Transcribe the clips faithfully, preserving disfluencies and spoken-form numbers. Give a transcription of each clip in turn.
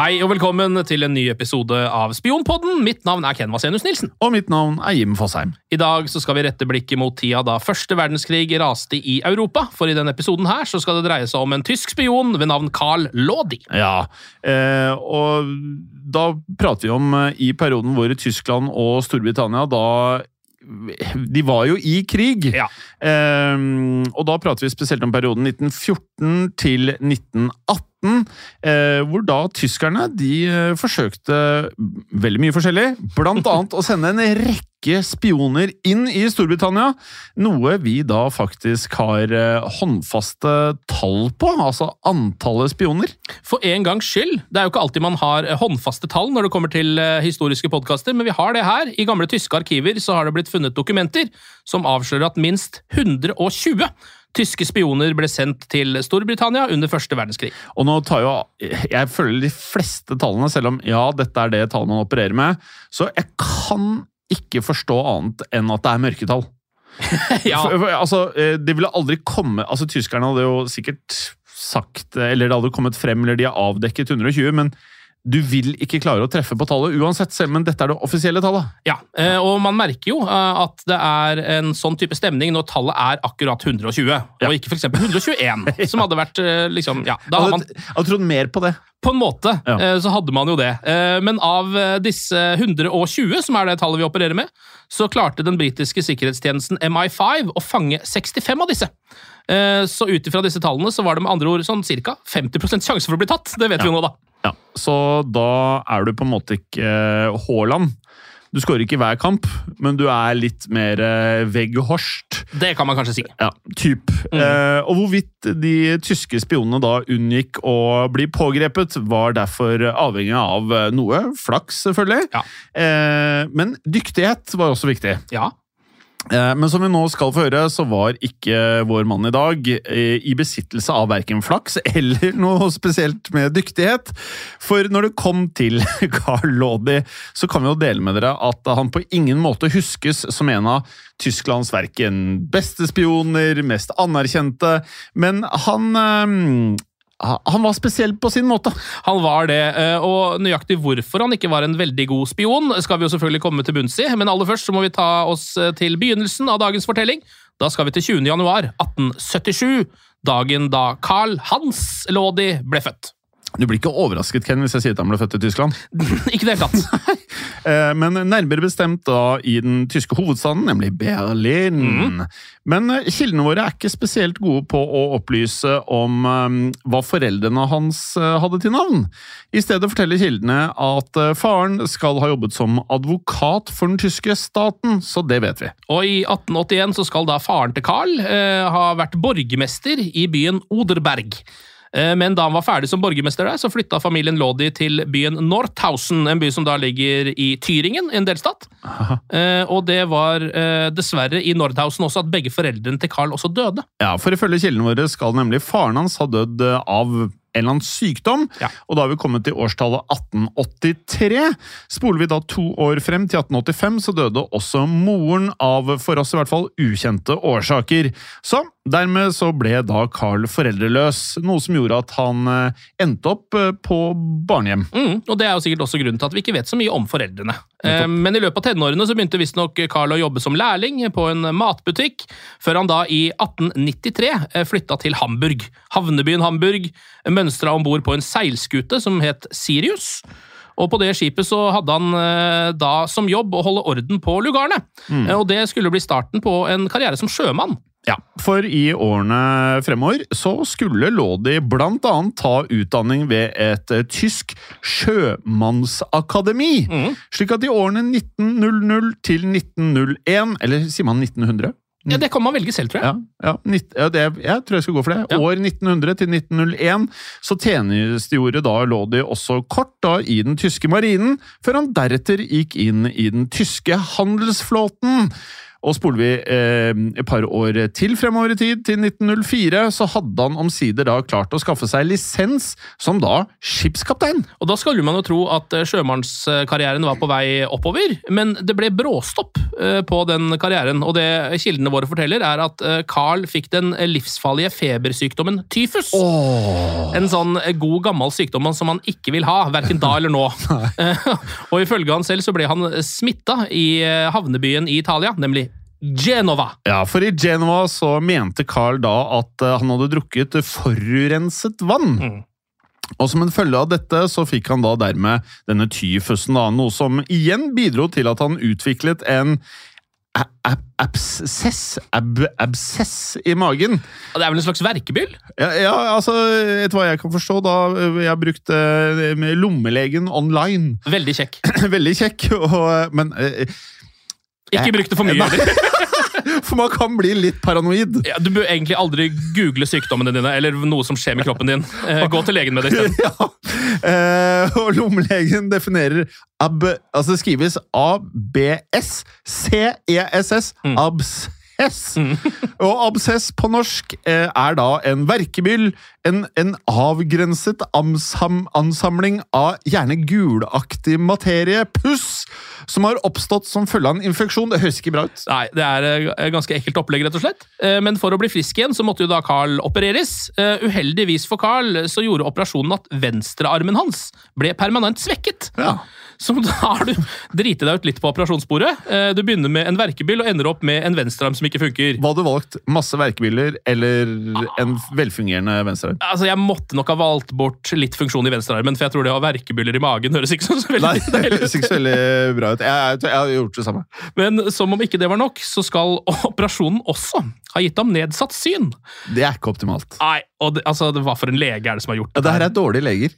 Hei og velkommen til en ny episode av Spionpodden. Mitt navn er Ken Vasenius Nilsen. Og mitt navn er Jim Fosheim. I dag så skal vi rette blikket mot tida da første verdenskrig raste i Europa. For i denne episoden her så skal det dreie seg om en tysk spion ved navn Karl Lodi. Ja, eh, og da prater vi om eh, i perioden hvor Tyskland og Storbritannia da de var jo i krig. Ja. Eh, og da prater vi spesielt om perioden nitten fjorten til nitten atten, eh, hvor da tyskerne de eh, forsøkte veldig mye forskjellig, blant annet å sende en rekke spioner inn i Storbritannia, noe vi da faktisk har eh, håndfaste tall på, altså antallet spioner. For en gangs skyld, det er jo ikke alltid man har håndfaste tall når det kommer til eh, historiske podcaster, men vi har det her. I gamle tyske arkiver så har det blitt funnet dokumenter som avslører at minst hundre og tjue tyske spioner ble sendt til Storbritannia under første verdenskrig. Og nå tar jo, jeg føler de fleste tallene, selv om ja, dette er det tallet man opererer med, så jeg kan ikke forstå annet enn at det er mørketall. Ja. For, for, altså, det ville aldri komme, altså tyskerne hadde jo sikkert sagt, eller det hadde kommet frem, eller de har avdekket hundre og tjue, men du vil ikke klare å treffe på tallet uansett, selv, men dette er det offisielle tallet. Ja, og man merker jo at det er en sånn type stemning når tallet er akkurat hundre og tjue, ja. Og ikke for eksempel hundre og tjueen, som hadde vært liksom, ja, da har man... Jeg hadde trodd mer på det. På en måte, ja. Så hadde man jo det. Men av disse hundre og tjue, som er det tallet vi opererer med, så klarte den britiske sikkerhetstjenesten M I fem å fange sekstifem av disse. Så utifra disse tallene så var det med andre ord sånn cirka femti prosent sjanse for å bli tatt. Det vet ja. vi jo nå da. Ja, så da er du på en måte ikke Haaland. Du skårer ikke hver kamp, men du er litt mer Weghorst. Det kan man kanskje si. Ja, typ. Mm. Eh, og hvorvidt de tyske spionene da unngikk å bli pågrepet, var derfor avhengig av noe flaks, selvfølgelig. Ja. Eh, men dyktighet var også viktig. Ja. Men som vi nå skal få høre, så var ikke vår mann i dag i besittelse av hverken flaks eller noe spesielt med dyktighet. For når det kom til Karl Lodi, så kan vi jo dele med dere at han på ingen måte huskes som en av Tysklands hverken beste spioner, mest anerkjente, men han... Han var spesiell på sin måte. Han var det, og nøyaktig hvorfor han ikke var en veldig god spion, skal vi jo selvfølgelig komme til bunns i, men aller først så må vi ta oss til begynnelsen av dagens fortelling. Da skal vi til tjuende januar atten syttisju, dagen da Karl Hans Lodi ble født. Du blir ikke overrasket, Ken, hvis jeg sier at han ble født i Tyskland? Ikke det helt tatt. Men nærmere bestemt da i den tyske hovedstaden, nemlig Berlin. Mm. Men kildene våre er ikke spesielt gode på å opplyse om um, hva foreldrene hans uh, hadde til navn. I stedet forteller kildene at uh, faren skal ha jobbet som advokat for den tyske staten, så det vet vi. Og i atten åttien så skal da faren til Karl uh, ha vært borgermester i byen Oderberg. Men da han var ferdig som borgermester der, så flyttet familien Lodi til byen Nordhausen, en by som da ligger i Thüringen, en delstat. Aha. Og det var dessverre i Nordhausen også at begge foreldrene til Karl også døde. Ja, for ifølge kildene våre skal nemlig faren hans ha dødd av en eller annen sykdom, ja. Og da har vi kommet til årstallet atten åttitre. Spoler vi da to år frem til atten åttifem, så døde også moren av, for oss i hvert fall, ukjente årsaker. Så dermed så ble da Karl foreldreløs, noe som gjorde at han endte opp på barnehjem. Mm, og det er jo sikkert også grunnen til at vi ikke vet så mye om foreldrene. Eh, men i løpet av tenårene så begynte visst nok Karl å jobbe som lærling på en matbutikk, før han da i atten nittitre flyttet til Hamburg. Havnebyen Hamburg, mønstra ombord på en seilskute som het Sirius. Og på det skipet så hadde han eh, da som jobb å holde orden på lugarene. Mm. Eh, og det skulle bli starten på en karriere som sjømann. Ja, for i årene fremover så skulle Lodi blant annet ta utdanning ved et tysk sjømannsakademi. Mm. Slik at i årene nitten hundre til nitten null én, eller sier man nitten hundre? Ja, det kan man velge selv, tror jeg. Ja, ja, nitt, ja det, jeg tror jeg skal gå for det. Ja. År nitten hundre til nitten null én så tjenestegjorde da Lodi også kort da i den tyske marinen, før han deretter gikk inn i den tyske handelsflåten. Og spoler vi eh, et par år til fremover i tid, til nitten null fire, så hadde han omsider da klart å skaffe seg lisens som da skipskaptein. Og da skulle man jo tro at sjømannskarrieren var på vei oppover, men det ble bråstopp på den karrieren, og det kildene våre forteller er at Carl fikk den livsfarlige febersykdommen tyfus. Oh. En sånn god gammel sykdom som han ikke vil ha, hverken da eller nå. Og ifølge han selv så ble han smittet i havnebyen i Italia, nemlig Genova. Ja, for i Genova så mente Carl da at han hadde drukket forurenset vann. Mm. Og som en følge av dette så fikk han da dermed denne tyfusen da, noe som igjen bidro til at han utviklet en abscess, ab abscess i magen. Det er vel en slags verkebyll? Ja, ja, altså, etter hva jeg kan forstå da, jeg har brukt uh, lommelegen online. Veldig kjekk. Veldig kjekk, og, men... Uh, Ikke bruk det for mye. For man kan bli litt paranoid. Ja, du bør egentlig aldri google sykdommene dine, eller noe som skjer med kroppen din. Gå til legen med det i stedet. Ja. Eh, og lommelegen definerer ab, altså det skrives A B S C E S S, mm. abscess. Mm. Og abscess på norsk eh, er da en verkebyll, en, en avgrenset ansam, ansamling av gjerne gulaktig materie, puss, som har oppstått som følge av en infeksjon. Det høres ikke bra ut. Nei, det er et ganske ekkelt opplegg, rett og slett. Men for å bli frisk igjen, så måtte jo da Carl opereres. Uheldigvis for Carl så gjorde operasjonen at venstrearmen hans ble permanent svekket. Ja. Så da har du driti deg ut litt på operasjonsbordet. Du begynner med en verkebyll og ender opp med en venstrearm som ikke funker. Hva hadde du valgt? Masse verkebyller eller en velfungerende venstrearm? Altså, jeg måtte nok ha valgt bort litt funksjon i venstrearmen, for jeg tror det å ha verkebyller i magen høres ikke så veldig Nei, det høres ikke så veldig bra ut. Jeg, jeg, jeg har gjort det samme. Men som om ikke det var nok, så skal operasjonen også ha gitt ham nedsatt syn. Det er ikke optimalt. Nei, og det, altså, det, hva for en lege er det som har gjort det? Ja, det her er dårlige leger.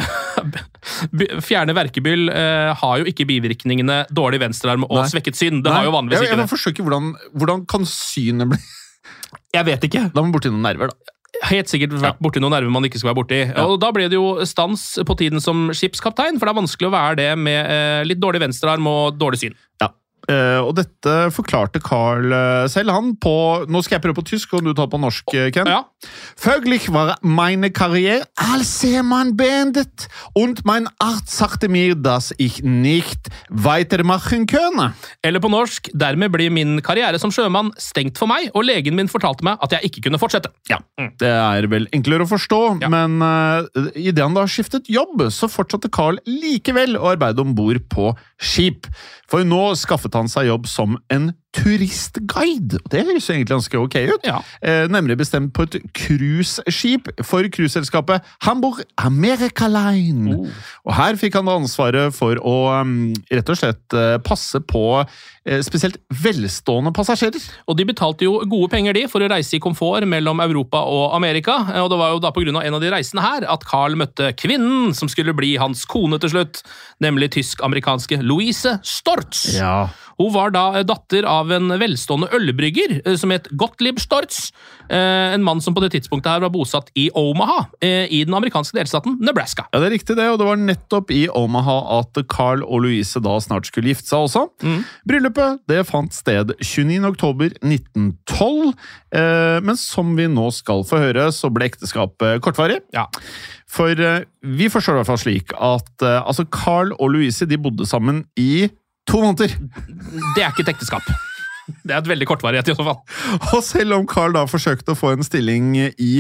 Fjerne verkebyll eh, har jo ikke bivirkningene dårlig venstrearm og Nei. svekket syn. Det Nei. har jo vanligvis jeg, jeg ikke det. Jeg forsøker hvordan, hvordan kan synet bli? Jeg vet ikke. Da må man borti noen nerver, da. Helt sikkert vært borti noen nerver man ikke skal være borti. Ja. Og da ble det jo stans på tiden som skipskaptein, for det er vanskelig å være det med eh, litt dårlig venstrearm og dårlig syn. Ja. Uh, og dette forklarte Carl uh, selv, han på... Nå skal jeg prøve på tysk, og du tar på norsk, Ken. Ja. Folglich war meine Karriere als Seemann beendet, und mein Arzt sagte mir, dass ich nicht weitermachen könne. Eller på norsk, dermed blir min karriere som sjømann stengt for meg, og legen min fortalte meg at jeg ikke kunne fortsette. Ja, mm. Det er vel enklere å forstå, ja. Men uh, i det han da skiftet jobb, så fortsatte Carl likevel å arbeide ombord på skip. For nå skaffet han seg jobb som en turistguide. Det høres egentlig ganske ok ut. Ja. Eh, nemlig bestemt på et cruiseskip for cruiseselskapet Hamburg America Line. Oh. Og her fikk han ansvaret for å um, rett og slett uh, passe på uh, spesielt velstående passasjerer. Og de betalte jo gode penger de for å reise i komfort mellom Europa og Amerika. Og det var jo da på grunn av en av de reisene her at Carl møtte kvinnen som skulle bli hans kone til slutt, nemlig tysk-amerikanske Louise Storz. Ja. Hun var da datter av en velstående ølbrygger som het Gottlieb Storz, en mann som på det tidspunktet her var bosatt i Omaha, i den amerikanske delstaten Nebraska. Ja, det er riktig det, og det var nettopp i Omaha at Carl og Louise da snart skulle gifte seg også. Mm. Bryllupet, det fant sted tjueniende oktober nitten tolv, men som vi nå skal få høre, så ble ekteskapet kortvarig. Ja. For vi forstår i hvert fall slik at altså Carl og Louise, de bodde sammen i To måneder. Det er ikke et ekteskap. Det er et veldig kortvarighet i så fall. Og selv om Carl da forsøkte å få en stilling i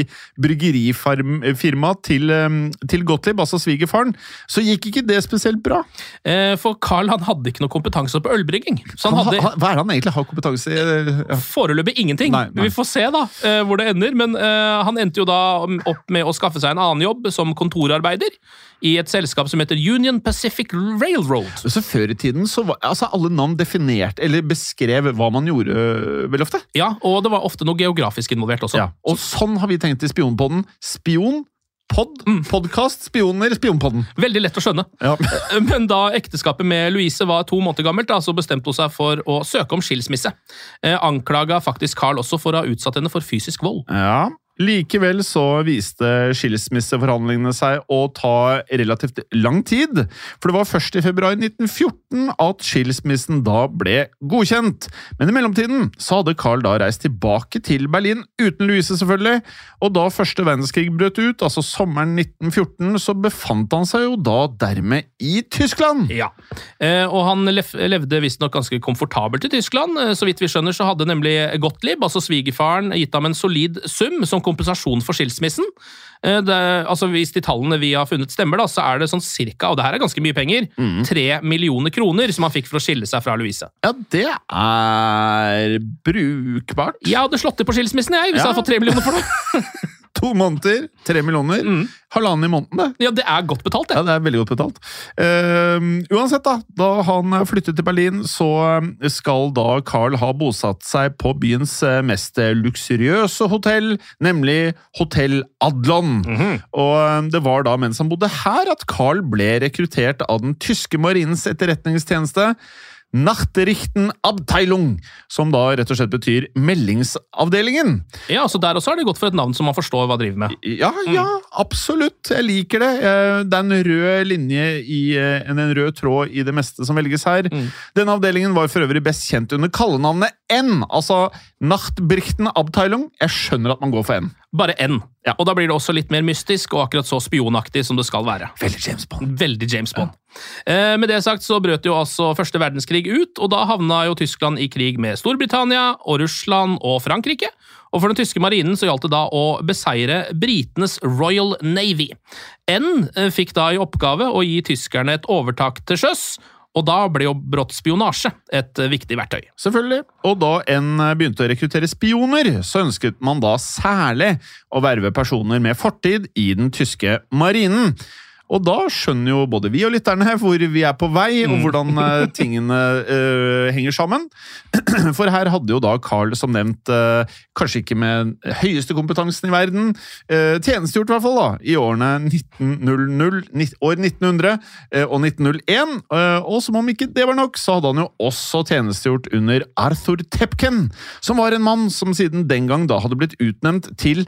bryggerifirma til, til Gottlieb, altså svigerfaren, så gikk ikke det spesielt bra. For Carl, han hadde ikke noe kompetanse på ølbrygging. Så han hadde... Hva er det han egentlig har kompetanse i? Ja. Foreløpig ingenting. Nei, nei. Vi får se da hvor det ender, men han endte jo da opp med å skaffe seg en annen jobb som kontorarbeider i et selskap som heter Union Pacific Railroad. Så før i tiden så var altså alle navn definert, eller beskrev hva man gjorde vel ofte? Ja, og det var ofte noe geografisk involvert også. Ja, og sånn har vi tenkt i Spionpodden. Spion, pod, mm. podcast, spioner, Spionpodden. Veldig lett å skjønne. Ja. Men da ekteskapet med Louise var to måneder gammelt, da, så bestemte hun seg for å søke om skilsmisse. Eh, anklaga faktisk Carl også for å ha utsatt henne for fysisk vold. Ja, Likevel så viste skilsmisseforhandlingene seg å ta relativt lang tid, for det var først i februar nitten fjorten at skilsmissen da ble godkjent. Men i mellomtiden så hadde Carl da reist tilbake til Berlin, uten Louise selvfølgelig, og da første verdenskrig brøt ut, altså sommeren nitten fjorten, så befant han seg jo da dermed i Tyskland. Ja, og han levde visst nok ganske komfortabelt i Tyskland. Så vidt vi skjønner så hadde nemlig Gottlieb, altså svigerfaren, gitt ham en solid sum som kompensasjon for skilsmissen. Det, altså hvis de tallene vi har funnet stemmer da, så er det sånn cirka, og det her er ganske mye penger, mm. tre millioner kroner som han fikk for å skille seg fra Louise. Ja, det er brukbart. Jeg hadde slått det på skilsmissen jeg, hvis ja. jeg hadde fått tre millioner for det. To måneder, tre millioner, mm. halvannen i måneden det. Ja, det er godt betalt det. Ja, det er veldig godt betalt. Uh, uansett da, da han flyttet til Berlin, så skal da Carl ha bosatt seg på byens mest luksuriøse hotell, nemlig Hotel Adlon. Mm-hmm. Og det var da mens han bodde her at Carl ble rekruttert av den tyske marinens etterretningstjeneste, Nachrichtenabteilung, som da rett og slett betyr meldingsavdelingen. Ja, så der også er det godt for et navn som man forstår hva driver med. Ja, ja, absolutt. Jeg liker det. Det er en rød linje i en rød tråd i det meste som velges her. Mm. Denne avdelingen var for øvrig best kjent under kallenavnet N, altså Nachrichtenabteilung. Jeg skjønner at man går for N. Bare N. Ja. Og da blir det også litt mer mystisk og akkurat så spionaktig som det skal være. Veldig James Bond. Veldig James Bond. Ja. Eh, med det sagt så brøt jo altså første verdenskrig ut, og da havna jo Tyskland i krig med Storbritannia og Russland og Frankrike. Og for den tyske marinen så gjaldt det da å beseire britenes Royal Navy. N fikk da i oppgave å gi tyskerne et overtak til sjøs, og da ble jo brått spionasje et viktig verktøy. Selvfølgelig. Og da N begynte å rekruttere spioner, så ønsket man da særlig å verve personer med fortid i den tyske marinen. Og da skjønner jo både vi og lytterne hvor vi er på vei, og hvordan uh, tingene uh, henger sammen. For her hadde jo da Carl, som nevnt, uh, kanskje ikke med høyeste kompetansen i verden, uh, tjenestegjort i hvert fall da, i årene nitten hundre, år nitten hundre uh, og nitten null en. Uh, og som om ikke det var nok, så hadde han jo også tjenestegjort under Arthur Tepken, som var en mann som siden den gang da hadde blitt utnevnt til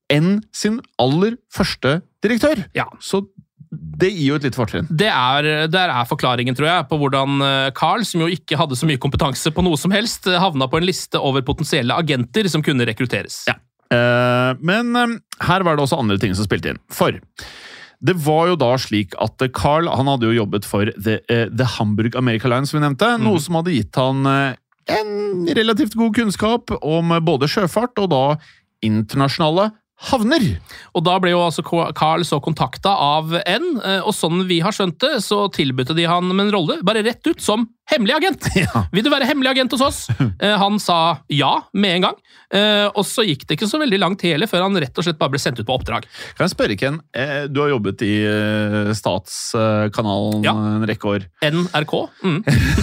N sin aller første direktør. Ja. Så det gir jo et litt fortrinn. Det er, der er forklaringen, tror jeg, på hvordan Carl, som jo ikke hadde så mye kompetanse på noe som helst, havna på en liste over potensielle agenter som kunne rekrutteres. Ja. Uh, men um, her var det også andre ting som spilte inn. For det var jo da slik at Carl, han hadde jo jobbet for The, uh, The Hamburg America Line, som vi nevnte, mm. noe som hadde gitt han uh, en relativt god kunnskap om både sjøfart og da internasjonale havner. Og da ble jo altså Carl så kontaktet av N, og sånn vi har skjønt det, så tilbød de han med en rolle, bare rett ut som hemmelig agent. Ja. Vil du være hemmelig agent hos oss? Han sa ja med en gang, og så gikk det ikke så veldig langt hele før han rett og slett bare ble sendt ut på oppdrag. Kan jeg spørre, Ken, du har jobbet i Statskanalen ja. en rekke år. N R K? Mm.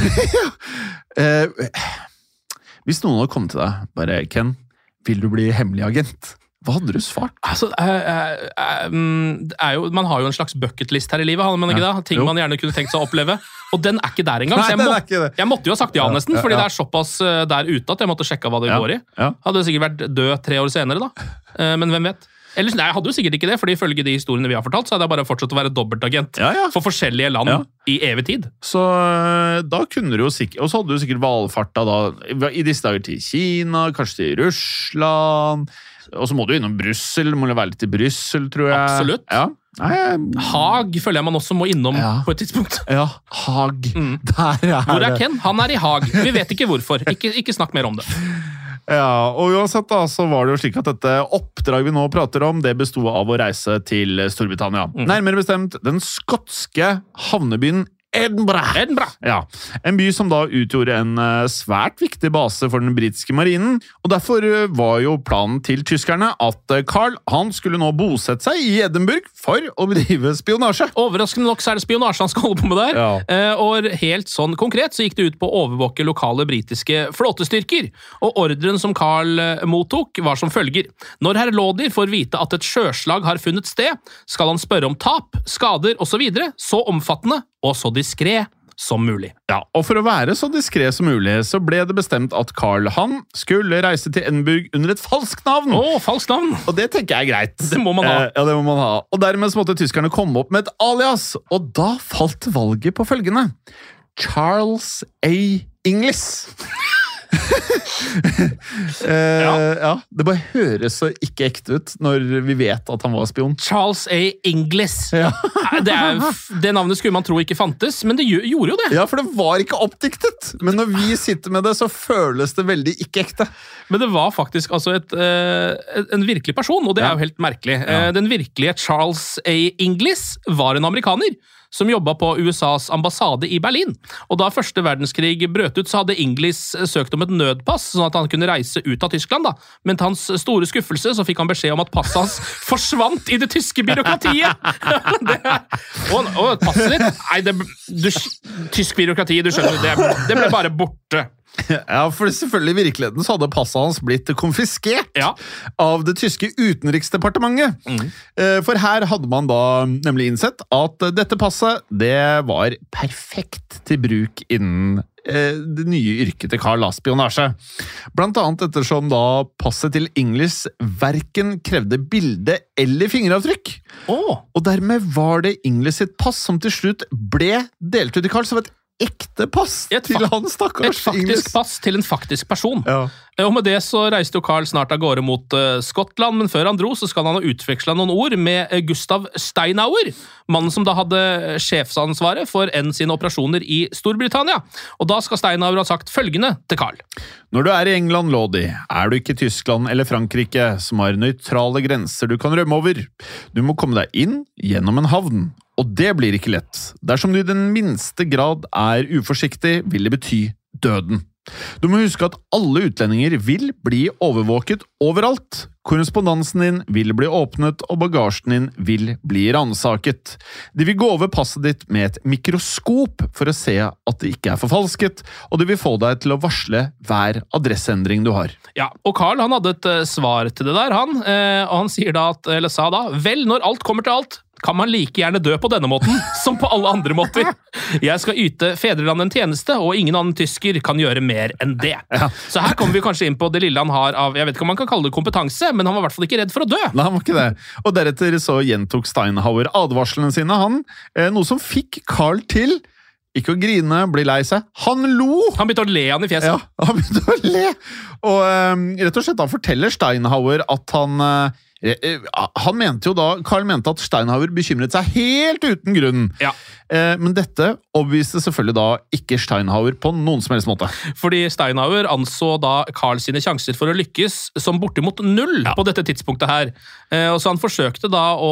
Hvis noen hadde kommet til deg, bare, Ken, vil du bli hemmelig agent? Hva hadde du svart? Altså, uh, uh, um, det er jo, man har jo en slags bucketlist her i livet, hadde man ikke ja. da? Ting jo. man gjerne kunne tenkt seg å oppleve. Og den er ikke der engang. Nei, så jeg, må, det. jeg måtte jo ha sagt ja nesten, ja, ja, fordi ja. det er såpass uh, der ute at jeg måtte sjekke hva det ja. går i. Ja. Hadde sikkert vært død tre år senere da. Uh, men hvem vet? Ellers, nei, jeg hadde jo sikkert ikke det, fordi ifølge de historiene vi har fortalt, så hadde jeg bare fortsatt å være dobbeltagent ja, ja. for forskjellige land ja. i evig tid. Så da kunne du jo sikkert, og så hadde du sikkert valfarta da, i disse dager til Kina, kanskje til Russland, og så må du innom Brussel, må det være litt i Brussel, tror jeg. Absolutt. Ja. Nei, Haag føler jeg man også må innom ja. på et tidspunkt. Ja, Haag. Mm. Der er Hvor er Ken? Han er i Haag. Vi vet ikke hvorfor. Ikke, ikke snakk mer om det. Ja, og uansett da, så var det jo slik at dette oppdrag vi nå prater om, det bestod av å reise til Storbritannia. Mm. Nærmere bestemt den skotske havnebyen Edinburgh. Edinburgh. Ja, en by som da utgjorde en svært viktig base for den britiske marinen, og derfor var jo planen til tyskerne at Carl, han skulle nå bosette seg i Edinburgh for å bedrive spionasje. Overraskende nok så er det spionasje han skal holde på med der, ja. og helt sånn konkret så gikk det ut på å overvåke lokale britiske flåtestyrker, og ordren som Carl mottok var som følger. Når herr Lawder får vite at et sjøslag har funnet sted, skal han spørre om tap, skader og så videre, så omfattende og så diskret som mulig. Ja, og for å være så diskret som mulig, så ble det bestemt at Carl han skulle reise til Edinburgh under et falskt navn. Å, falskt navn! Og det tenker jeg er greit. Det må man ha. Eh, ja, det må man ha. Og dermed så måtte tyskerne komme opp med et alias, og da falt valget på følgende. Charles A. Inglis. eh, ja. ja, det bare høres så ikke ekte ut når vi vet at han var spion. Charles A. Inglis. Ja. det, er, det navnet skulle man tro ikke fantes, men det gjorde jo det. Ja, for det var ikke oppdiktet. Men når vi sitter med det, så føles det veldig ikke ekte. Men det var faktisk altså et, uh, en virkelig person, og det ja. er jo helt merkelig. Ja. Uh, den virkelige Charles A. Inglis var en amerikaner som jobbet på U S A's ambassade i Berlin. Og da første verdenskrig brøt ut, så hadde Inglis søkt om et nødpass, sånn at han kunne reise ut av Tyskland. da. Men til hans store skuffelse så fikk han beskjed om at passet hans forsvant i det tyske byråkratiet! det, og, og passet ditt? Nei, det, du, tysk byråkrati, du skjønner, det, det ble bare borte. Ja, for selvfølgelig i virkeligheten så hadde passet hans blitt konfiskert ja. av det tyske utenriksdepartementet. Mm. For her hadde man da nemlig innsett at dette passet, det var perfekt til bruk innen eh, det nye yrket til Carl spionasje. Blant annet ettersom da passet til Inglis hverken krevde bilde eller fingeravtrykk. Oh. Og dermed var det Inglis sitt pass som til slutt ble delt ut i Carl, som et ekte pass et til han stakkars Et faktisk Inglis. pass til en faktisk person. Ja. Og med det så reiste jo Carl snart av gårde mot uh, Skottland, men før han dro så skal han ha utvekslet noen ord med uh, Gustav Steinauer, mannen som da hadde sjefsansvaret for N sine operasjoner i Storbritannia. Og da skal Steinauer ha sagt følgende til Carl. Når du er i England, Lodi, er du ikke Tyskland eller Frankrike, som har nøytrale grenser du kan rømme over. Du må komme deg inn gjennom en havn. Og det blir ikke lett. Dersom du i den minste grad er uforsiktig, vil det bety døden. Du må huske at alle utlendinger vil bli overvåket overalt. Korrespondansen din vil bli åpnet, og bagasjen din vil bli ransaket. De vil gå over passet ditt med et mikroskop for å se at det ikke er forfalsket, og de vil få deg til å varsle hver adresseendring du har. Ja, og Carl han hadde et uh, svar til det der, han. Uh, og han sier da, at, eller sa da, vel, når alt kommer til alt, kan man like gjerne dø på denne måten, som på alle andre måter. Jeg skal yte fedrelandet en tjeneste, og ingen annen tysker kan gjøre mer enn det. Ja. Så her kommer vi kanskje inn på det lille han har av, jeg vet ikke om man kan kalle det kompetanse, men han var i hvert fall ikke redd for å dø. Nei, han var ikke det. Og deretter så gjentok Steinhauer advarslene sine, han, noe som fikk Carl til ikke å grine, bli lei seg. Han lo! Han begynte å le han i fjeset. Ja, han begynte å le. Og um, rett og slett, han forteller Steinhauer at han... Uh, Han mente jo da, Carl mente at Steinhauer bekymret seg helt uten grunn. Ja. Eh, men dette overbeviste selvfølgelig da ikke Steinhauer på noen som helst måte. Fordi Steinhauer anså da Carl sine sjanser for å lykkes som bortimot null ja. På dette tidspunktet her. Eh, og så han forsøkte da å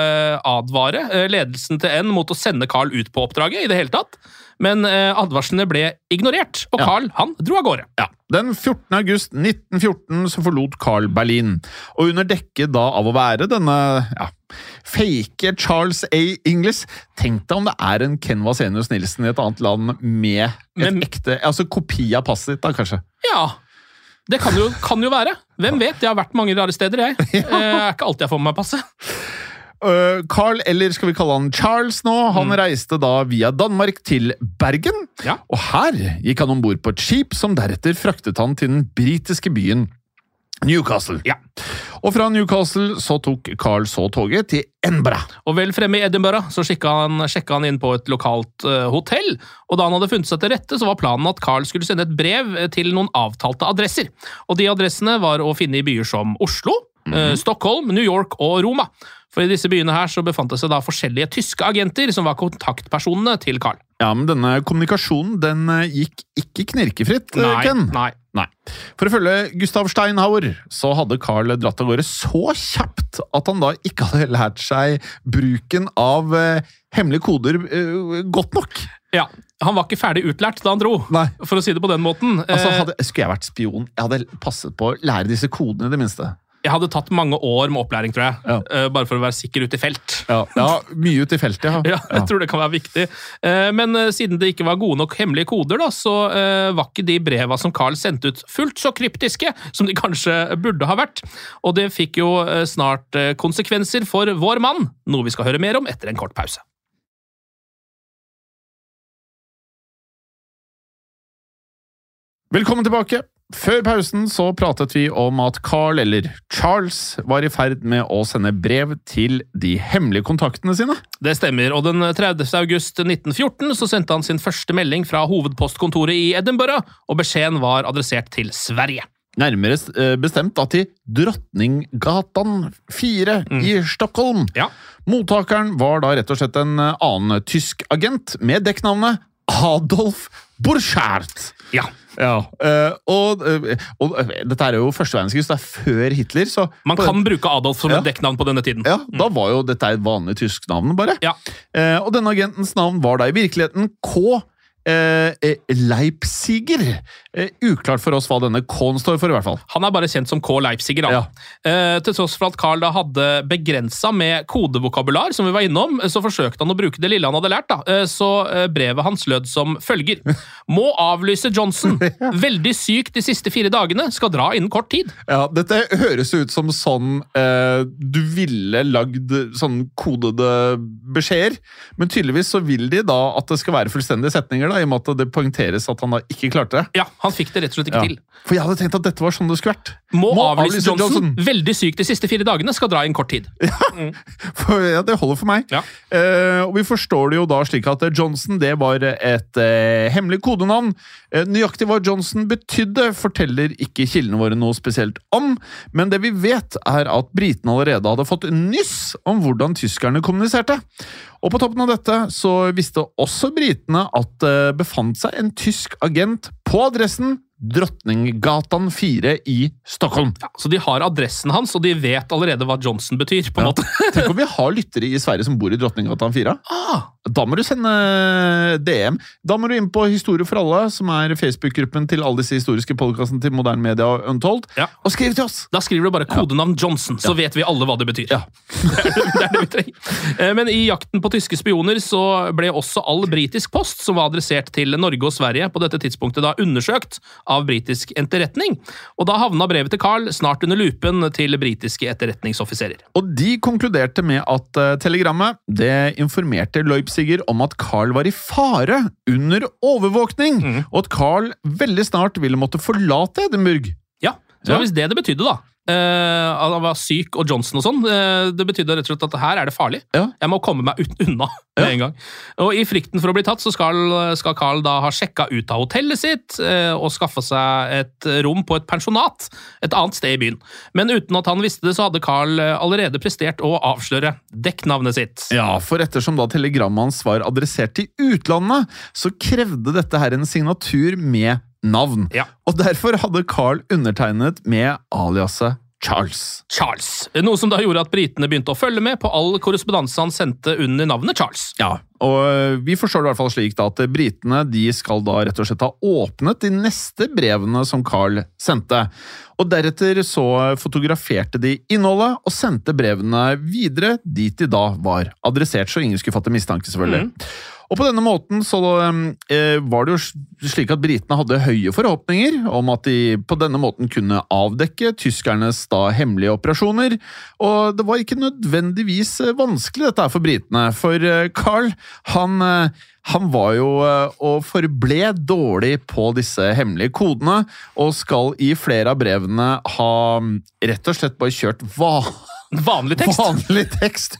advare ledelsen til N mot å sende Carl ut på oppdraget i det hele tatt. Men eh, advarslene ble ignorert, og Carl, ja. Han dro av gårde. Ja. Den fjortende august nitten fjorten så forlot Carl Berlin, og under dekke da av å være denne ja, fake Charles A. Inglis, tenk deg om det er en Ken Vasenius Nilsen i et annet land med et Men, ekte, altså kopi av passet ditt da, kanskje? Ja, det kan jo, kan jo være. Hvem vet, jeg har vært mange rare steder, jeg. Ja. Det er ikke alltid jeg får med meg passet. Uh, Carl, eller skal vi kalle han Charles nå, han mm. reiste da via Danmark til Bergen, ja. Og her gikk han ombord på et skip som deretter fraktet han til den britiske byen Newcastle. Ja. Og fra Newcastle så tok Carl så toget til Edinburgh. Og vel fremme i Edinburgh så sjekket han, sjekket han inn på et lokalt uh, hotell, og da han hadde funnet seg til rette, så var planen at Carl skulle sende et brev til noen avtalte adresser. Og de adressene var å finne i byer som Oslo, mm. uh, Stockholm, New York og Roma. For i disse byene her så befant det seg da forskjellige tyske agenter som var kontaktpersonene til Carl. Ja, men denne kommunikasjonen, den gikk ikke knirkefritt, nei, Ken. Nei, nei. For ifølge Gustav Steinhauer så hadde Carl dratt av gårde så kjapt at han da ikke hadde lært seg bruken av uh, hemmelige koder uh, godt nok. Ja, han var ikke ferdig utlært da han dro, nei. For å si det på den måten. Altså, hadde, skulle jeg vært spion, jeg hadde passet på å lære disse kodene i det minste. Jeg hadde tatt mange år med opplæring, tror jeg. Ja. Uh, bare for å være sikker ut i felt. Ja, ja mye ut i feltet, ja. Ja, jeg tror det kan være viktig. Uh, men uh, siden det ikke var gode nok hemmelige koder, da, så uh, var ikke de breva som Carl sendte ut fullt så kryptiske som de kanskje burde ha vært. Og det fikk jo uh, snart uh, konsekvenser for vår mann, noe vi skal høre mer om etter en kort pause. Velkommen tilbake. Før pausen så pratet vi om at Carl, eller Charles, var i ferd med å sende brev til de hemmelige kontaktene sine. Det stemmer, og den tredivte august nitten fjorten så sendte han sin første melding fra hovedpostkontoret i Edinburgh, og beskjeden var adressert til Sverige. Nærmere bestemt da til Drottninggatan fire mm. i Stockholm. Ja. Mottakeren var da rett og slett en annen tysk agent med dekknavnet Adolf Borchardt. Ja. Ja, og, og dette er jo første verdenskrig, så det er før Hitler. Så Man kan den, bruke Adolf som ja, et dekknavn på denne tiden. Ja, da var jo dette et vanlig tysk navn bare. Ja. Og denne agentens navn var da i virkeligheten K. Leipziger. Uklart for oss hva denne K-en står for i hvert fall. Han er bare kjent som K. Leipziger. Ja. Eh, til tross for at Carl da hadde begrenset med kodevokabular, som vi var innom, så forsøkte han å bruke det lille han hadde lært. Da. Eh, så brevet hans lød som følger. Må avlyse Johnson. Veldig syk de siste fire dagene. Skal dra innen kort tid. Ja, dette høres ut som sånn eh, du ville lagd sånn kodede beskjeder, men tydeligvis så vil de da at det skal være fullstendige setninger da, i og med at det poengteres at han da ikke klarte det. Ja, han fikk det rett og slett ikke ja. til. For jeg hadde tenkt at dette var sånn det skulle vært. Må, Må avlyse Johnson. Johnson. Veldig syk de siste fire dagene, skal dra inn kort tid. Ja, mm. for, ja det holder for meg. Ja. Uh, og vi forstår det jo da slik at Johnson, det var et uh, hemmelig kodenavn. Uh, nøyaktig hva Johnson betydde, forteller ikke kildene våre noe spesielt om, men det vi vet er at britene allerede hadde fått nyss om hvordan tyskerne kommuniserte. Og på toppen av dette så visste også britene at det befant seg en tysk agent på adressen Drottninggatan fire i Stockholm. Ja, så de har adressen hans, og de vet allerede hva Johnson betyr, på en ja. måte. Tenk om vi har lyttere i Sverige som bor i Drottninggatan fire. Ah. Da må du sende D M. Da må du inn på Historie for alle, som er Facebook-gruppen til alle disse historiske podcastene til Moderne Media og Untold, ja. og skriv til oss. Da skriver du bare kodenavn Johnson, så ja. vet vi alle hva det betyr. Ja. det, er, det er det vi trenger. Men i jakten på tyske spioner så ble også all britisk post som var adressert til Norge og Sverige på dette tidspunktet da undersøkt av britisk etterretning, og da havna brevet til Carl snart under lupen til britiske etterretningsoffiserer. Og de konkluderte med at uh, telegrammet, det informerte Leipziger om at Carl var i fare under overvåkning, mm. og at Carl veldig snart ville måtte forlate Edinburgh. Ja, så ja. hvis det det betydde da, Uh, han var syk og Johnson og sånn. Uh, det betydde rett og slett at her er det farlig. Ja. Jeg må komme meg unna med ja. en gang. Og i frykten for å bli tatt, så skal, skal Carl da ha sjekka ut av hotellet sitt uh, og skaffa seg et rom på et pensjonat et annet sted i byen. Men uten at han visste det, så hadde Carl allerede prestert å avsløre dekknavnet sitt. Ja, for ettersom da telegrammet hans var adressert til utlandet, så krevde dette her en signatur med navn. Ja. Og derfor hadde Carl undertegnet med aliaset Charles. Charles. Noe som da gjorde at britene begynte å følge med på all korrespondanse han sendte under navnet Charles. Ja, og vi forstår det i hvert fall slik da, at britene de skal da rett og slett ha åpnet de neste brevene som Carl sendte. Og deretter så fotograferte de innholdet og sendte brevene videre dit de da var adressert, så ingen skulle fatte mistanke selvfølgelig. Mm. Og på denne måten så eh, var det jo slik at britene hadde høye forhåpninger om at de på denne måten kunne avdekke tyskernes da hemmelige operasjoner, og det var ikke nødvendigvis vanskelig dette her for britene, for Carl, han, han var jo og forble dårlig på disse hemmelige kodene, og skal i flere av brevene ha rett og slett bare kjørt hva? Vanlig tekst. Vanlig tekst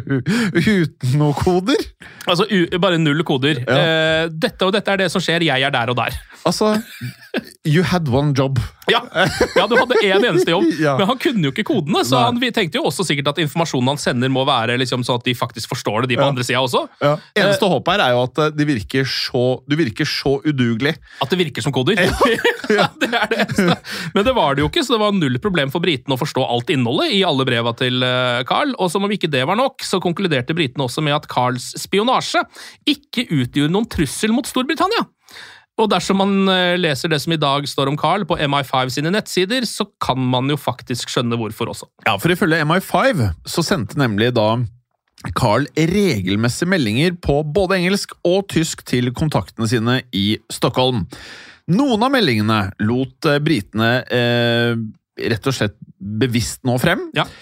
uten noen koder. Altså bare null koder. Ja. Uh, dette og dette er det som skjer, jeg er der og der. Altså, you had one job. Ja, ja du hadde en eneste jobb, ja. men han kunne jo ikke kodene, så han, vi tenkte jo også sikkert at informasjonen han sender må være liksom, sånn at de faktisk forstår det, de på ja. andre siden også. Ja. Eneste uh, håp her er jo at de virker så, du virker så udugelig. At det virker som koder. Ja. Ja, det er det eneste. Men det var det jo ikke, så det var null problem for britene å forstå alt innholdet i alle breva til Carl, og som om ikke det var nok, så konkluderte britene også med at Carls spionasje ikke utgjorde noen trussel mot Storbritannia. Og dersom man leser det som i dag står om Carl på M I fem sine nettsider, så kan man jo faktisk skjønne hvorfor også. Ja, for ifølge M I fem så sendte nemlig da Carl regelmessige meldinger på både engelsk og tysk til kontaktene sine i Stockholm. Noen av meldingene lot britene eh, rett og slett bevisst nå frem, ja.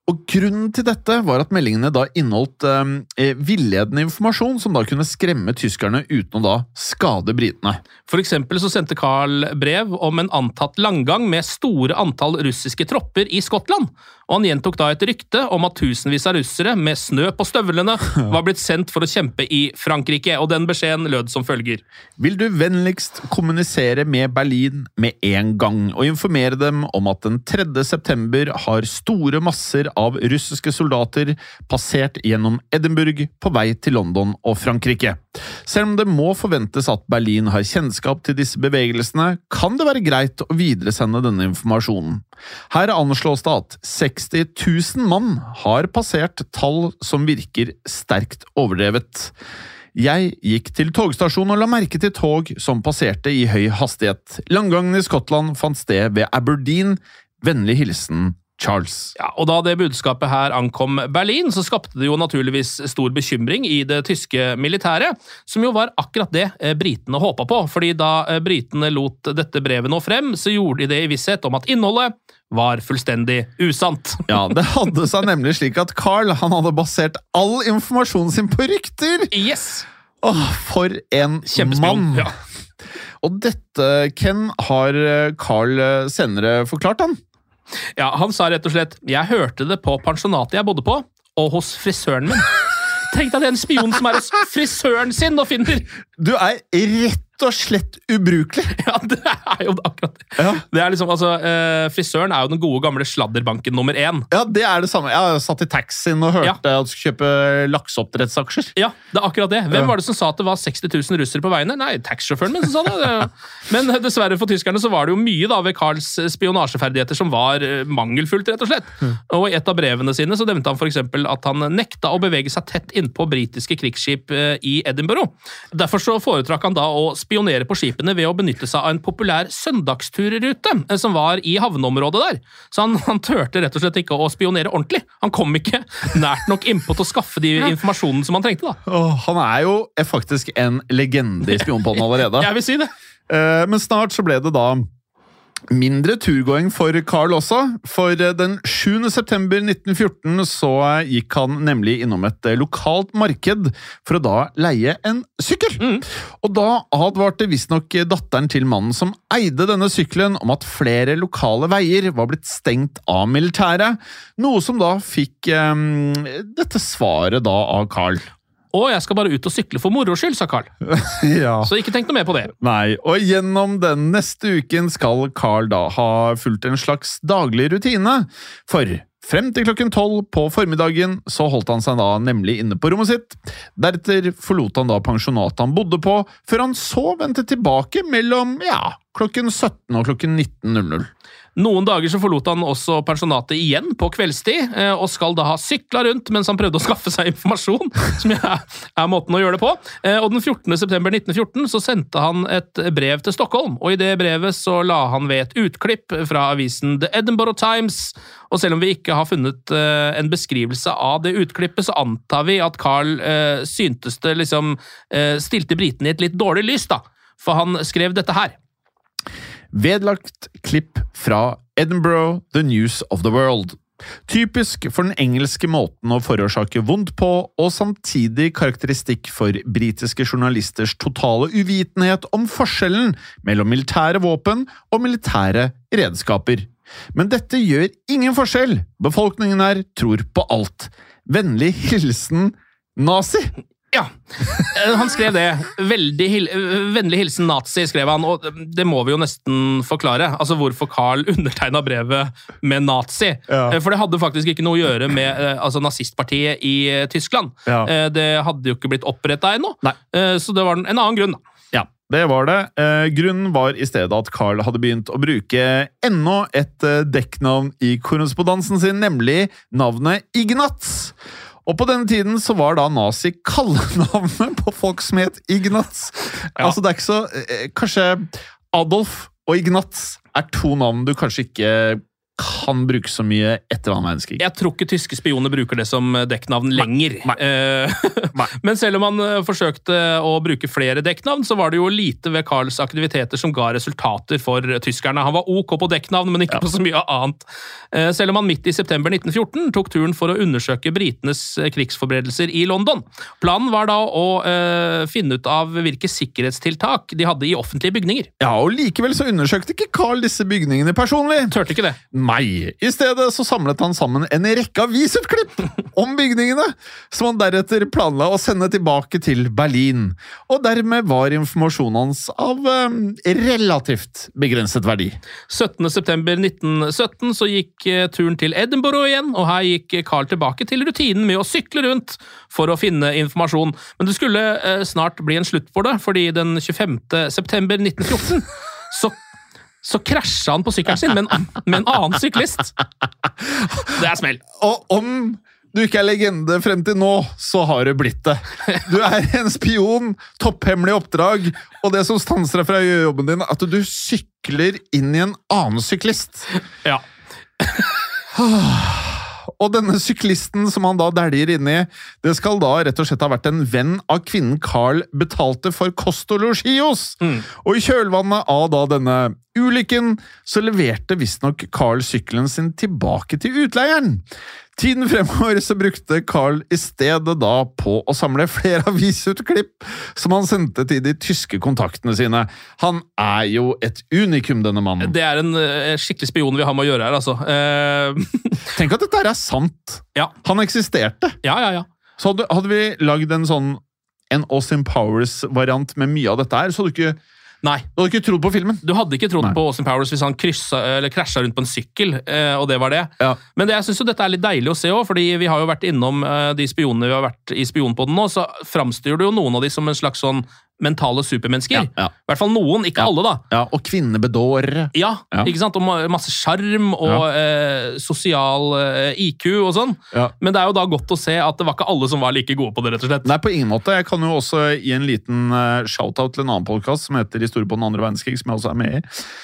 Og grunnen til dette var at meldingene da inneholdt eh, villedende informasjon som da kunne skremme tyskerne uten å da skade britene. For eksempel så sendte Karl brev om en antatt langgang med store antall russiske tropper i Skottland, og han gjentok da et rykte om at tusenvis av russere med snø på støvlene var blitt sendt for å kjempe i Frankrike, og den beskjeden lød som følger. Vil du vennligst kommunisere med Berlin med en gang, og informere dem om at den tredje september har store masser av russiske soldater passert gjennom Edinburgh på vei til London og Frankrike. Selv om det må forventes at Berlin har kjennskap til disse bevegelsene, kan det være greit å videresende denne informasjonen. Her anslås det at seksti tusen mann har passert, tall som virker sterkt overdrevet. Jeg gikk til togstasjonen og la merke til tog som passerte i høy hastighet. Langgangen i Skottland fant sted ved Aberdeen. Vennlig hilsen Charles. Ja, og da det budskapet her ankom Berlin, så skapte det jo naturligvis stor bekymring i det tyske militæret, som jo var akkurat det britene håpet på, fordi da britene lot dette brevet nå frem, så gjorde de det i visshet om at innholdet var fullstendig usant. Ja, det hadde seg nemlig slik at Karl, han hadde basert all informasjonen sin på rykter! Yes! Åh, for en mann! Ja. Og dette, Ken, har Karl senere forklart han. Ja, han sa rett og slett, jeg hørte det på pensjonatet jeg bodde på, og hos frisøren min. Tenk deg det er en spion som er hos frisøren sin og finner. Du er rett og slett ubrukelig. Ja, det er jo akkurat det. Ja. Det er liksom, altså, eh, frisøren er jo den gode gamle sladderbanken nummer én. Ja, det er det samme. Jeg har satt i taxien og hørte Ja. at du skulle kjøpe lakseoppdrettsaksjer. Ja, det er akkurat det. Hvem Ja. var det som sa at det var seksti tusen russere på veiene? Nei, taxsjåføren min som sa det. Men dessverre for tyskerne så var det jo mye da ved Karls spionasjeferdigheter som var mangelfullt, rett og slett. Og i et av brevene sine så nevnte han for eksempel at han nekta å bevege seg tett innpå britiske krigsskip i Edinburgh. Derfor så foretrakk han da å spionere på skipene ved å benytte seg av en populær søndagsturrute som var i havneområdet der. Så han, han tørte rett og slett ikke å spionere ordentlig. Han kom ikke nært nok innpå til å skaffe de informasjonen som han trengte da. Åh, han er jo faktisk en legende i spionpodden allerede. Jeg vil si det. Eh, Men snart så ble det da mindre turgåing for Karl også, for den sjuende september nitten fjorten så gikk han nemlig innom et lokalt marked for å da leie en sykkel. Mm. Og da advarte visstnok datteren til mannen som eide denne sykkelen om at flere lokale veier var blitt stengt av militæret, noe som da fikk um, dette svaret da av Karl. Og jeg skal bare ut og sykle for moro skyld, sa Karl. Ja. Så ikke tenk noe mer på det. Nei, og gjennom den neste uken skal Karl da ha fulgt en slags daglig rutine. For frem til klokken tolv på formiddagen så holdt han seg da nemlig inne på rommet sitt. Deretter forlot han da pensjonatet han bodde på, før han så vendte tilbake mellom, ja, klokken sytten og klokken nitten null null. Noen dager så forlot han også pensjonatet igjen på kveldstid, og skal da ha sykla rundt mens han prøvde å skaffe seg informasjon, som er, er måten å gjøre det på. Og den fjortende september nitten fjorten så sendte han et brev til Stockholm, og i det brevet så la han ved et utklipp fra avisen The Edinburgh Times, og selv om vi ikke har funnet en beskrivelse av det utklippet, så antar vi at Karl syntes det liksom stilte britene i et litt dårlig lys da, for han skrev dette her. Vedlagt klipp fra Edinburgh, The News of the World. Typisk for den engelske måten å forårsake vondt på, og samtidig karakteristikk for britiske journalisters totale uvitenhet om forskjellen mellom militære våpen og militære redskaper. Men dette gjør ingen forskjell. Befolkningen her tror på alt. Vennlig hilsen nazi. Ja, han skrev det. Veldig hil vennlig hilsen nazi, skrev han, og det må vi jo nesten forklare. Altså hvorfor Karl undertegnet brevet med nazi. Ja. For det hadde faktisk ikke noe å gjøre med altså, nazistpartiet i Tyskland. Ja. Det hadde jo ikke blitt opprettet ennå, så det var en annen grunn. Ja, det var det. Grunnen var i stedet at Karl hadde begynt å bruke enda et dekknavn i korrespondansen sin, nemlig navnet Ignatz. Og på denne tiden så var da nazi kallenavnet på folk som het Ignatz. Ja. Altså det er ikke så... Eh, kanskje Adolf og Ignatz er to navn du kanskje ikke kan bruke så mye etter annen verdenskrig. Jeg tror ikke tyske spioner bruker det som dekknavn lenger. Nei. Nei. Men selv om han forsøkte å bruke flere dekknavn, så var det jo lite ved Karls aktiviteter som ga resultater for tyskerne. Han var ok på dekknavn, men ikke ja. på så mye annet. Selv om han midt i september nitten fjorten tok turen for å undersøke britenes krigsforberedelser i London. Planen var da å uh, finne ut av hvilke sikkerhetstiltak de hadde i offentlige bygninger. Ja, og likevel så undersøkte ikke Karl disse bygningene personlig. Tørte ikke det. Nei, i stedet så samlet han sammen en rekke avisutklipp om bygningene, som han deretter planla å sende tilbake til Berlin. Og dermed var informasjonen hans av um, relativt begrenset verdi. syttende september nitten sytten så gikk uh, turen til Edinburgh igjen, og her gikk Karl tilbake til rutinen med å sykle rundt for å finne informasjon. Men det skulle uh, snart bli en slutt på det, fordi den tjuefemte september nitten fjorten så så krasja han på sykkelen sin med en, med en annen syklist. Det er smell. Og om du ikke er legende frem til nå, så har det blitt det. Du er en spion, topphemmelig oppdrag, og det som stanser deg fra å gjøre jobben din, at du sykler inn i en annen syklist. Ja. Og denne syklisten som han da dæljer inn i, det skal da rett og slett ha vært en venn av kvinnen Karl betalte for kost og losji hos. Mm. Og i kjølvannet av da denne ulykken, så leverte visstnok Karl sykkelen sin tilbake til utleieren. Tiden fremover så brukte Karl i stedet da på å samle flere avisutklipp som han sendte til de tyske kontaktene sine. Han er jo et unikum, denne mannen. Det er en uh, skikkelig spion vi har med å gjøre her, altså. Uh... Tenk at dette er sant. Ja. Han eksisterte. Ja, ja, ja. Så hadde, hadde vi lagd en sånn en Austin Powers-variant med mye av dette her, så hadde du ikke Nei. Du hadde ikke trodd på filmen. Du hadde ikke trodd Nei. på Austin Powers hvis han kryssa, eller krasja rundt på en sykkel, og det var det. Ja. Men det, jeg synes jo dette er litt deilig å se også, fordi vi har jo vært innom de spionene vi har vært i spionpodden nå, så framstyrer du jo noen av de som en slags sånn mentale supermennesker. Ja, ja. I hvert fall noen, ikke ja. alle da. Ja, og kvinnebedårere. Ja, ja, ikke sant? Og masse skjerm og ja. eh, sosial eh, I Q og sånn. Ja. Men det er jo da godt å se at det var ikke alle som var like gode på det, rett og slett. Nei, på ingen måte. Jeg kan jo også gi en liten uh, shoutout til en annen podcast som heter Historie på den andre verdenskrig, som jeg også er med i.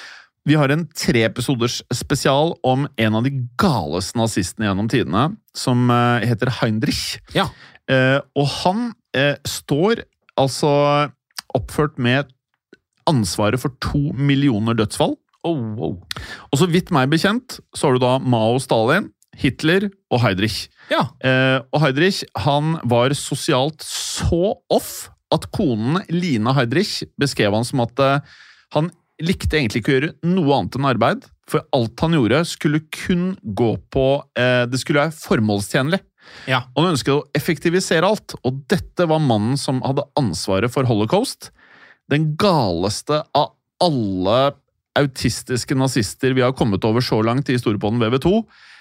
Vi har en tre episoders spesial om en av de galeste nazistene gjennom tidene, som uh, heter Heinrich. Ja. Uh, og han uh, står altså oppført med ansvaret for to millioner dødsfall. Oh, oh. Og så vidt meg bekjent, så har du da Mao Stalin, Hitler og Heydrich. Ja. Eh, og Heydrich, han var sosialt så off at konen Lina Heydrich beskrev han som at eh, han likte egentlig ikke å gjøre noe annet enn arbeid, for alt han gjorde skulle kun gå på, eh, det skulle være formålstjenlig. Ja. Og han ønsket å effektivisere alt, og dette var mannen som hadde ansvaret for Holocaust. Den galeste av alle autistiske nazister vi har kommet over så langt i Historiepodden V V to.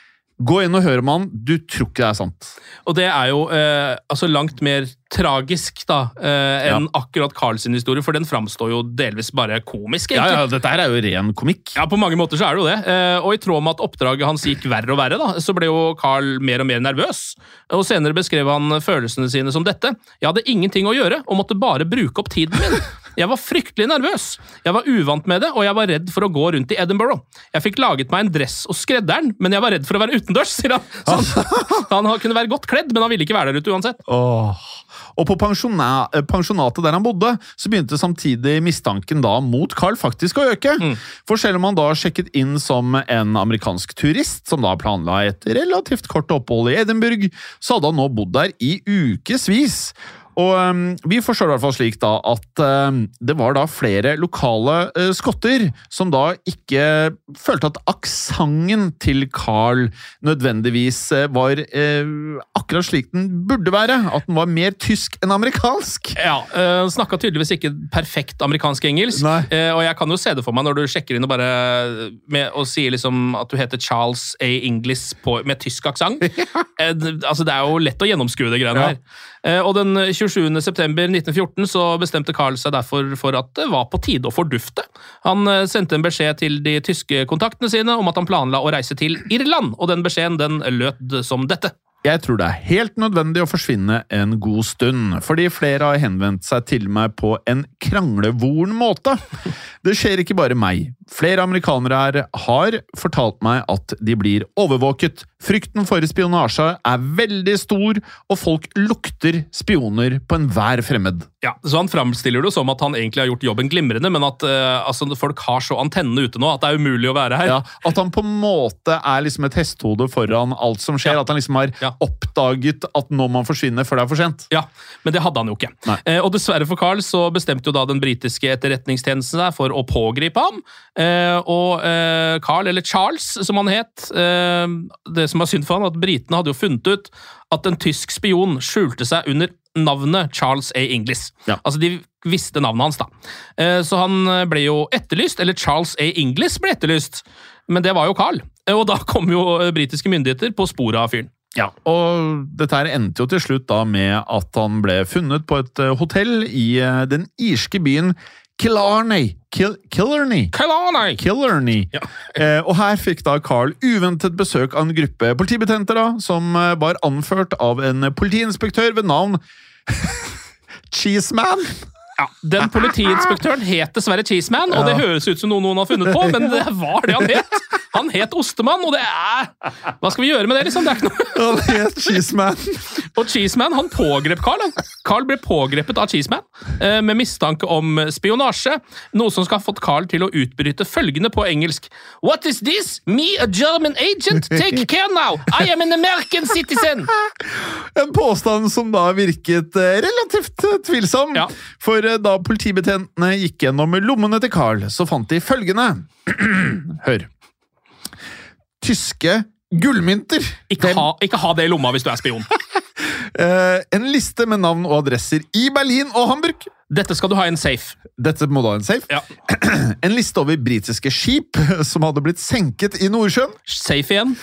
Gå inn og hør om han, du tror ikke det er sant. Og det er jo eh, altså langt mer tragisk da, eh, enn ja. akkurat Karl sin historie, for den framstår jo delvis bare komisk, egentlig. Ja, ja, dette her er jo ren komikk. Ja, på mange måter så er det jo det. Eh, og i tråd med at oppdraget hans gikk verre og verre, da, så ble jo Karl mer og mer nervøs. Og senere beskrev han følelsene sine som dette. Jeg hadde ingenting å gjøre, og måtte bare bruke opp tiden min. Jeg var fryktelig nervøs. Jeg var uvant med det, og jeg var redd for å gå rundt i Edinburgh. Jeg fikk laget meg en dress og skredderen, men jeg var redd for å være utendørs, sier han. Så han, han kunne være godt kledd, men han ville ikke være der ute uansett. Åh. Og på pensjonatet der han bodde, så begynte samtidig mistanken da mot Karl faktisk å øke. Mm. For selv om han da sjekket inn som en amerikansk turist, som da planla et relativt kort opphold i Edinburgh, så hadde han nå bodd der i ukesvis. Og um, vi forstår i hvert fall slik da at um, det var da flere lokale uh, skotter som da ikke følte at aksangen til Karl nødvendigvis uh, var uh, akkurat slik den burde være. At den var mer tysk enn amerikansk. Ja, uh, snakket tydeligvis ikke perfekt amerikansk-engelsk. Uh, og jeg kan jo se det for meg når du sjekker inn og bare med å si liksom at du heter Charles A. Inglis på, med tysk aksang. uh, altså det er jo lett å gjennomskue det greiene her. Ja. Uh, og den tjuesjuende september nitten fjorten så bestemte Karl seg derfor for at det var på tide å fordufte. Han sendte en beskjed til de tyske kontaktene sine om at han planla å reise til Irland, og den beskjeden den lød som dette. Jeg tror det er helt nødvendig å forsvinne en god stund, fordi flere har henvendt seg til meg på en kranglevoren måte. Det skjer ikke bare meg. Flere amerikanere her har fortalt meg at de blir overvåket. Frykten for spionasje er veldig stor, og folk lukter spioner på enhver fremmed. Ja, så han fremstiller det som at han egentlig har gjort jobben glimrende, men at uh, altså, folk har så antennene ute nå at det er umulig å være her. Ja, at han på en måte er liksom et hestehode foran alt som skjer, ja. At han liksom har ja. oppdaget at nå man forsvinner før det er for sent. Ja, men det hadde han jo ikke. Eh, og dessverre for Carl så bestemte jo da den britiske etterretningstjenesten seg for å pågripe ham, eh, og eh, Carl, eller Charles som han het, eh, det som var synd for han, at britene hadde jo funnet ut at en tysk spion skjulte seg under navnet Charles A. Inglis. Ja. Altså, de visste navnet hans da. Eh, så han ble jo etterlyst, eller Charles A. Inglis ble etterlyst, men det var jo Carl. Og da kom jo britiske myndigheter på sporet av fyren. Ja, og dette her endte jo til slutt da med at han ble funnet på et hotell i den irske byen Killarney. Kil Killarney. Killarney. Killarney. Ja. eh, og her fikk da Carl uventet besøk av en gruppe politibetjenter da, som var anført av en politiinspektør ved navn Cheeseman. Ja, den politiinspektøren het dessverre Cheeseman, og det høres ut som noe noen har funnet på, men det var det han het. Han het Ostemann, og det er... Hva skal vi gjøre med det, liksom? Det er ikke noe... Han het Cheeseman. Og Cheeseman, han pågrep Carl. Carl ble pågrepet av Cheeseman, med mistanke om spionasje, noe som skal ha fått Carl til å utbryte følgende på engelsk. What is this? Me, a German agent? Take care now! I am an American citizen! En påstand som da virket relativt tvilsom, ja. For da politibetjentene gikk gjennom lommene til Carl, så fant de følgende. Hør. Tyske gullmynter. Ikke ha, ikke ha det i lomma hvis du er spion. uh, en liste med navn og adresser i Berlin og Hamburg. Dette skal du ha i en safe. Dette må du ha i en safe. Ja. En liste over britiske skip som hadde blitt senket i Nordsjøen. Safe igjen.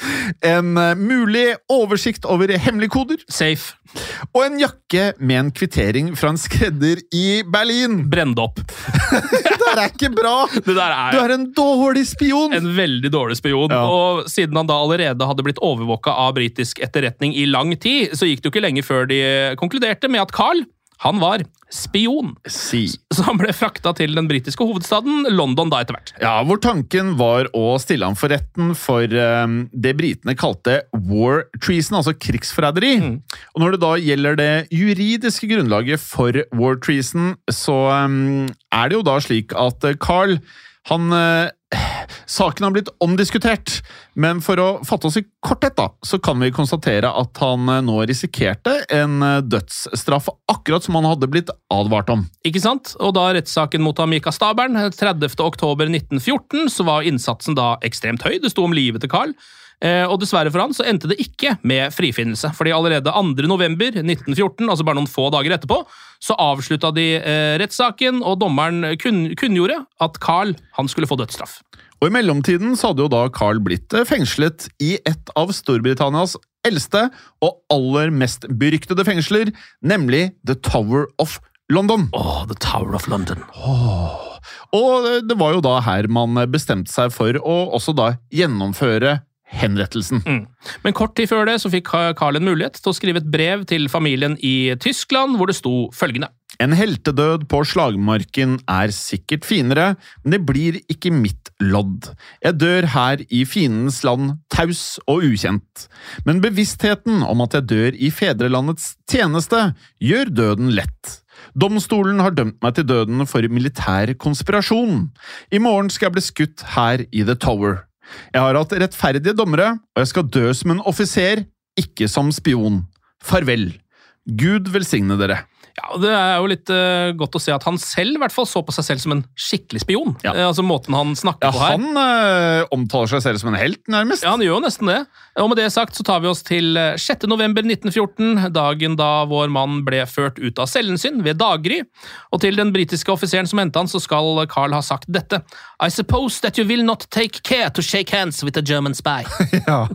En uh, mulig oversikt over hemmelige koder. Safe. Og en jakke med en kvittering fra en skredder i Berlin. Brenn det opp. Det der er ikke bra. Det der er... Du er en dårlig spion. En veldig dårlig spion. Ja. Og siden han da allerede hadde blitt overvåket av britisk etterretning i lang tid, så gikk det jo ikke lenge før de konkluderte med at Carl, han var spion. Si. Så han ble fraktet til den britiske hovedstaden, London da etter hvert. Ja, hvor tanken var å stille ham for retten for um, det britene kalte war treason, altså krigsforræderi. Mm. Og når det da gjelder det juridiske grunnlaget for war treason, så um, er det jo da slik at Carl, han... Uh, Saken har blitt omdiskutert, men for å fatte oss i korthet da, så kan vi konstatere at han nå risikerte en dødsstraff, akkurat som han hadde blitt advart om. Ikke sant? Og da rettssaken mot ham gikk av stabelen, tredivte oktober nitten fjorten, så var innsatsen da ekstremt høy. Det sto om livet til Carl. Og dessverre for han så endte det ikke med frifinnelse, fordi allerede andre november nitten fjorten, altså bare noen få dager etterpå, så avsluttet de eh, rettssaken, og dommeren kun, kunngjorde at Carl, han skulle få dødsstraff. Og i mellomtiden så hadde jo da Carl blitt fengslet i et av Storbritannias eldste og aller mest beryktede fengsler, nemlig The Tower of London. Åh, oh, The Tower of London. Oh. Og det var jo da her man bestemte seg for å også da gjennomføre henrettelsen. Mm. Men kort tid før det så fikk Carl en mulighet til å skrive et brev til familien i Tyskland, hvor det sto følgende. En heltedød på slagmarken er sikkert finere, men det blir ikke mitt lodd. Jeg dør her i fiendens land, taus og ukjent. Men bevisstheten om at jeg dør i fedrelandets tjeneste, gjør døden lett. Domstolen har dømt meg til døden for militær konspirasjon. I morgen skal jeg bli skutt her i The Tower. Jeg har hatt rettferdige dommere, og jeg skal dø som en offiser, ikke som spion. Farvel. Gud velsigne dere. Ja, Det er jo litt uh, godt å se at han selv i hvert fall så på seg selv som en skikkelig spion. Ja. Uh, altså måten han snakker ja, på her. Han uh, omtaler seg selv som en helt, nærmest. Ja, han gjør jo nesten det. Og med det sagt så tar vi oss til sjette november nitten fjorten, dagen da vår mann ble ført ut av cellen sin ved daggry. Og til den britiske offiseren som hentet han, så skal Carl ha sagt dette. I suppose that you will not take care to shake hands with a German spy. Ja.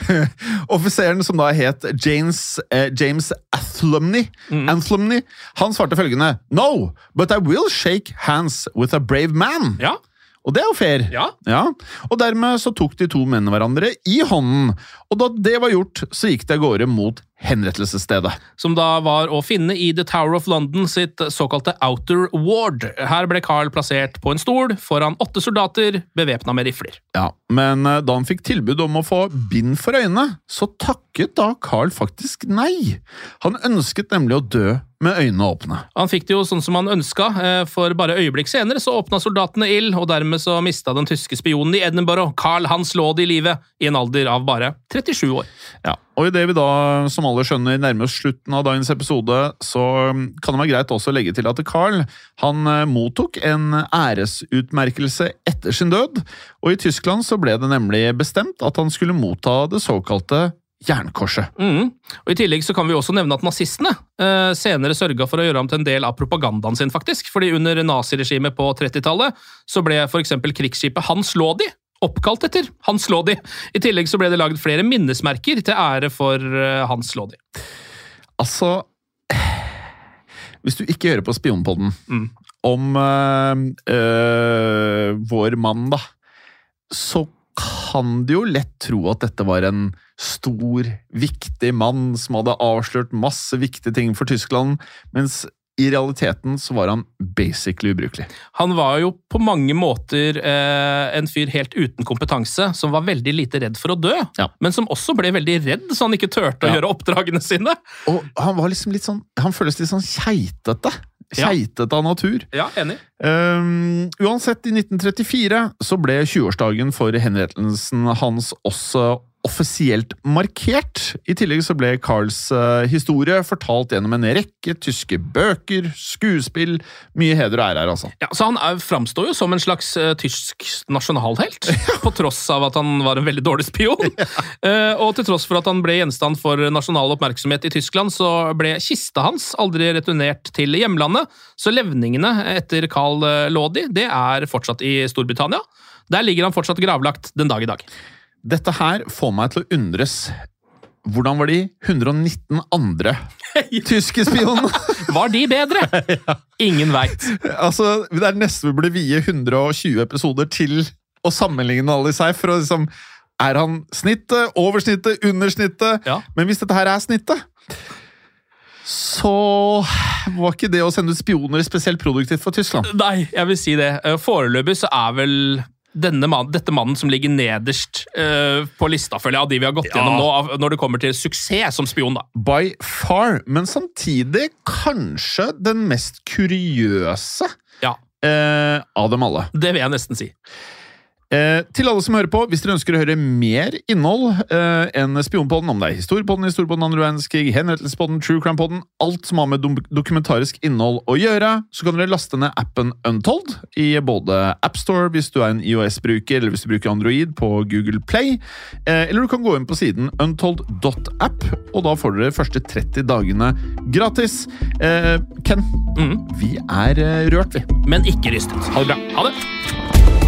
Offiseren som da het James, uh, James Athlumney, mm. Athlumney, han svarte følgende, No, but I will shake hands with a brave man. Ja. Og det er jo fair. Ja. Ja. Og dermed så tok de to mennene hverandre i hånden. Og da det var gjort, så gikk de av gårde mot henrettelsesstedet. Som da var å finne i The Tower of London sitt såkalte Outer Ward. Her ble Carl plassert på en stol foran åtte soldater, bevæpnet med rifler. Ja, men da han fikk tilbud om å få bind for øynene, så takket da Carl faktisk nei. Han ønsket nemlig å dø med øynene åpne. Han fikk det jo sånn som han ønsket, for bare øyeblikk senere så åpnet soldatene ild, og dermed så mistet den tyske spionen i Edinburgh, Carl Hans Lodi, i livet, i en alder av bare trettisju år. Ja, og i det vi da, som alle skjønner, nærmer oss slutten av dagens episode, så kan det være greit også å legge til at Carl, han mottok en æresutmerkelse etter sin død, og i Tyskland så ble det nemlig bestemt at han skulle motta det såkalte jernkorset. Mm. Og i tillegg så kan vi også nevne at nazistene eh, senere sørget for å gjøre ham til en del av propagandaen sin faktisk, fordi under naziregimet på trettitallet så ble for eksempel krigsskipet Hans Lodi oppkalt etter Hans Lodi. I tillegg så ble det laget flere minnesmerker til ære for eh, Hans Lodi. Altså, hvis du ikke hører på Spionpodden mm. om øh, øh, vår mann da, så kan du jo lett tro at dette var en stor, viktig mann som hadde avslørt masse viktige ting for Tyskland, mens i realiteten så var han basically ubrukelig. Han var jo på mange måter eh, en fyr helt uten kompetanse, som var veldig lite redd for å dø, ja. Men som også ble veldig redd, så han ikke tørte å ja. gjøre oppdragene sine. Og han var liksom litt sånn, han føles litt sånn keitete. Keitete av natur. Ja, enig. Um, uansett, i nitten trettifire så ble tjueårsdagen for henrettelsen hans også offisielt markert. I tillegg så ble Carls uh, historie fortalt gjennom en rekke tyske bøker, skuespill, mye heder og ære her, altså. Ja, så han er, framstår jo som en slags uh, tysk nasjonalhelt, på tross av at han var en veldig dårlig spion. Ja. Uh, og til tross for at han ble gjenstand for nasjonal oppmerksomhet i Tyskland, så ble kista hans aldri returnert til hjemlandet, så levningene etter Carl Lodi, det er fortsatt i Storbritannia. Der ligger han fortsatt gravlagt den dag i dag. Dette her får meg til å undres. Hvordan var de hundre og nitten andre tyske spionene? Var de bedre? Ja. Ingen vet. Altså, det er nesten vi burde vie hundre og tjue episoder til å sammenligne alle i seg, for å liksom, er han snittet, oversnittet, undersnittet? Ja. Men hvis dette her er snittet, så var ikke det å sende ut spioner spesielt produktivt for Tyskland. Nei, jeg vil si det. Foreløpig så er vel denne man, dette mannen som ligger nederst uh, på lista, føler jeg, av de vi har gått ja. gjennom nå, når det kommer til suksess som spion, da. By far, men samtidig kanskje den mest kuriøse ja. uh, av dem alle. Det vil jeg nesten si. Eh, til alle som hører på, hvis dere ønsker å høre mer innhold eh, enn Spionpodden, om det er Historiepodden, Historiepodden, Andre verdenskrig, Henrettelsespodden, True Crime-podden, alt som har med dokumentarisk innhold å gjøre, så kan dere laste ned appen Untold i både AppStore hvis du er en iOS-bruker, eller hvis du bruker Android på Google Play, eh, eller du kan gå inn på siden untold dot app, og da får dere første tretti dagene gratis. Eh, Ken, mm. vi er rørt, vi. Men ikke rystet. Ha det bra. Ha det.